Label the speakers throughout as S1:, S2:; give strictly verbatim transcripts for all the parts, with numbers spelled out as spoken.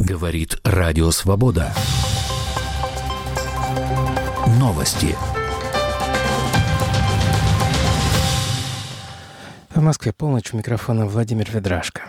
S1: Говорит Радио Свобода. Новости.
S2: В Москве полночь, у микрофона Владимир Ведрашко.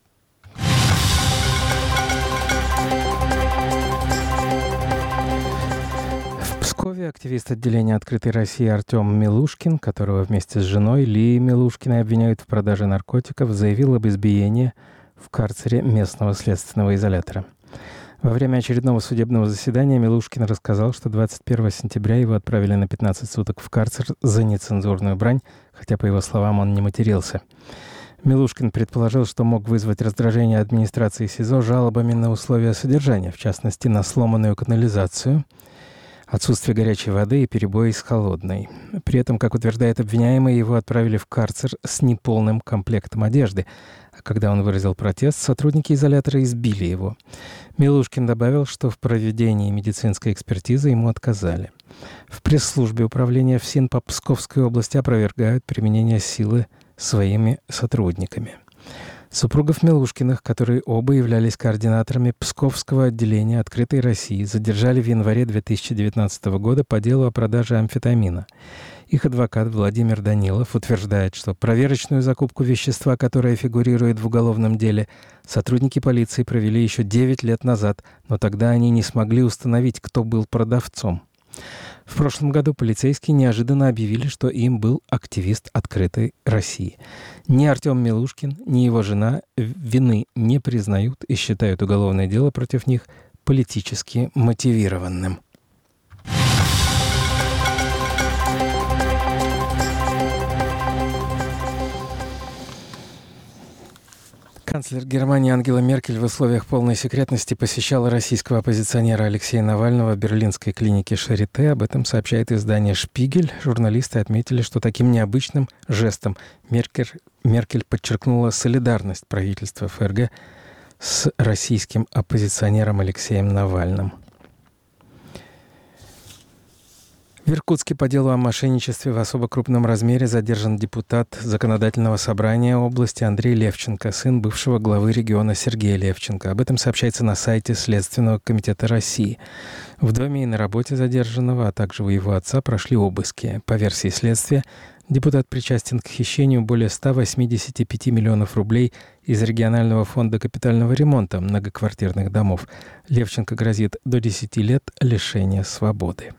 S2: В Пскове активист отделения «Открытой России» Артем Милушкин, которого вместе с женой Лией Милушкиной обвиняют в продаже наркотиков, заявил об избиении в карцере местного следственного изолятора. Во время очередного судебного заседания Милушкин рассказал, что двадцать первого сентября его отправили на пятнадцать суток в карцер за нецензурную брань, хотя, по его словам, он не матерился. Милушкин предположил, что мог вызвать раздражение администрации СИЗО жалобами на условия содержания, в частности, на сломанную канализацию, отсутствие горячей воды и перебои с холодной. При этом, как утверждает обвиняемый, его отправили в карцер с неполным комплектом одежды, а когда он выразил протест, сотрудники изолятора избили его. Милушкин добавил, что в проведении медицинской экспертизы ему отказали. В пресс-службе управления ФСИН по Псковской области опровергают применение силы своими сотрудниками. Супругов Милушкиных, которые оба являлись координаторами Псковского отделения «Открытой России», задержали в январе две тысячи девятнадцатого года по делу о продаже амфетамина. Их адвокат Владимир Данилов утверждает, что проверочную закупку вещества, которое фигурирует в уголовном деле, сотрудники полиции провели еще девять лет назад, но тогда они не смогли установить, кто был продавцом. В прошлом году полицейские неожиданно объявили, что им был активист «Открытой России». Ни Артем Милушкин, ни его жена вины не признают и считают уголовное дело против них политически мотивированным. Канцлер Германии Ангела Меркель в условиях полной секретности посещала российского оппозиционера Алексея Навального в берлинской клинике Шарите. Об этом сообщает издание «Шпигель». Журналисты отметили, что таким необычным жестом Меркель, Меркель подчеркнула солидарность правительства ФРГ с российским оппозиционером Алексеем Навальным. В Иркутске по делу о мошенничестве в особо крупном размере задержан депутат Законодательного собрания области Андрей Левченко, сын бывшего главы региона Сергея Левченко. Об этом сообщается на сайте Следственного комитета России. В доме и на работе задержанного, а также у его отца прошли обыски. По версии следствия, депутат причастен к хищению более ста восьмидесяти пяти миллионов рублей из регионального фонда капитального ремонта многоквартирных домов. Левченко грозит до десяти лет лишения свободы.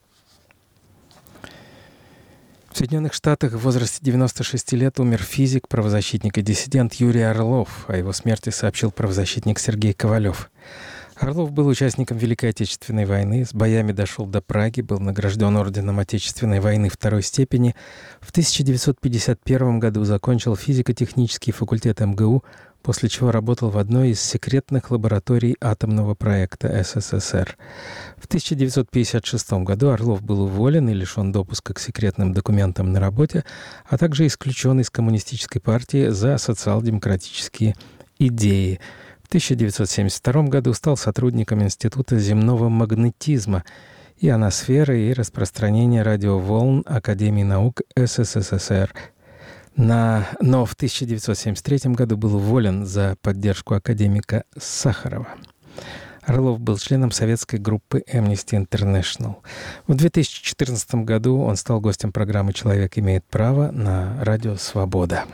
S2: В Соединенных Штатах в возрасте девяноста шести лет умер физик, правозащитник и диссидент Юрий Орлов. О его смерти сообщил правозащитник Сергей Ковалев. Орлов был участником Великой Отечественной войны, с боями дошел до Праги, был награжден орденом Отечественной войны второй степени. В тысяча девятьсот пятьдесят первом году закончил физико-технический факультет эм гэ у, после чего работал в одной из секретных лабораторий атомного проекта эс эс эс эр. В тысяча девятьсот пятьдесят шестом году Орлов был уволен и лишен допуска к секретным документам на работе, а также исключен из Коммунистической партии за социал-демократические идеи. В тысяча девятьсот семьдесят втором году стал сотрудником Института земного магнетизма, ионосферы и распространения радиоволн Академии наук эс эс эс эс эр. На... Но в тысяча девятьсот семьдесят третьем году был уволен за поддержку академика Сахарова. Орлов был членом советской группы Amnesty International. В две тысячи четырнадцатом году он стал гостем программы «Человек имеет право» на радио «Свобода».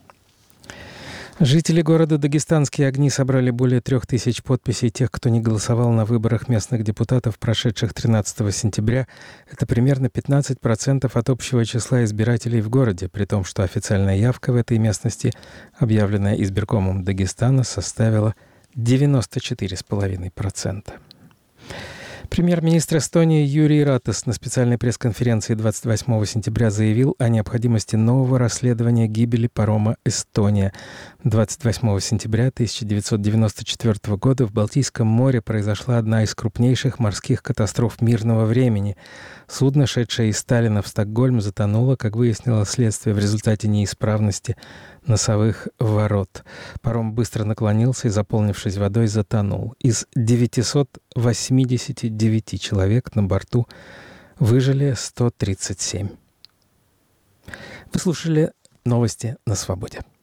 S2: Жители города Дагестанские огни собрали более трех тысяч подписей тех, кто не голосовал на выборах местных депутатов, прошедших тринадцатого сентября. Это примерно пятнадцать процентов от общего числа избирателей в городе, при том, что официальная явка в этой местности, объявленная избиркомом Дагестана, составила девяносто четыре целых пять десятых процента. Премьер-министр Эстонии Юрий Ратас на специальной пресс-конференции двадцать восьмого сентября заявил о необходимости нового расследования гибели парома «Эстония». двадцать восьмого сентября тысяча девятьсот девяносто четвёртого года в Балтийском море произошла одна из крупнейших морских катастроф мирного времени. Судно, шедшее из Таллина в Стокгольм, затонуло, как выяснило следствие, в результате неисправности носовых ворот. Паром быстро наклонился и, заполнившись водой, затонул. Из девятисот восьмидесяти девяти человек на борту выжили сто тридцать семь. Вы слушали новости на Свободе.